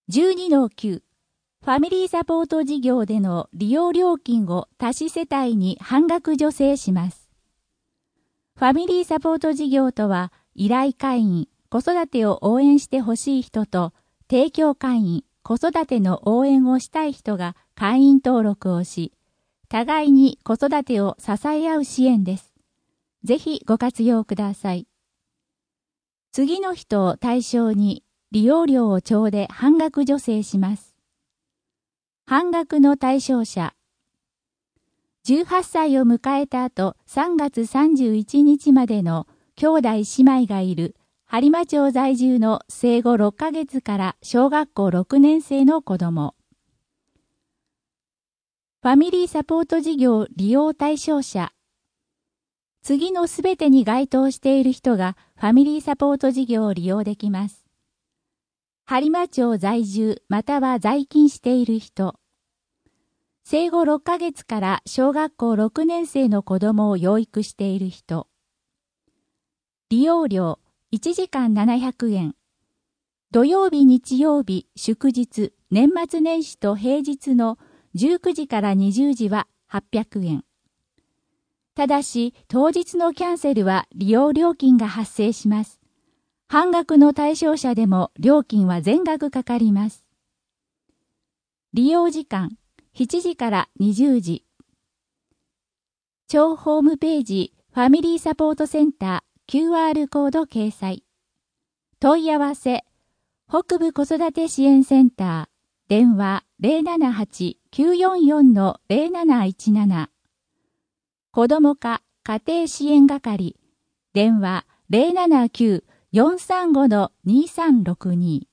12-9 ファミリーサポート事業での利用料金を多子世帯に半額助成します。ファミリーサポート事業とは、依頼会員、子育てを応援してほしい人と、提供会員、子育ての応援をしたい人が会員登録をし、互いに子育てを支え合う支援です。ぜひご活用ください。次の人を対象に利用料を帳で半額助成します。半額の対象者。18歳を迎えた後3月31日までの兄弟姉妹がいる播磨町在住の生後6ヶ月から小学校6年生の子供。ファミリーサポート事業利用対象者。次のすべてに該当している人がファミリーサポート事業を利用できます。播磨町在住または在勤している人。生後6ヶ月から小学校6年生の子供を養育している人。利用料1時間700円。土曜日、日曜日、祝日、年末年始と平日の19時から20時は800円。ただし、当日のキャンセルは利用料金が発生します。半額の対象者でも料金は全額かかります。利用時間7時から20時。町ホームページファミリーサポートセンター QR コード掲載。問い合わせ北部子育て支援センター電話 078-944-0717 子ども課家庭支援係電話 079-435-2362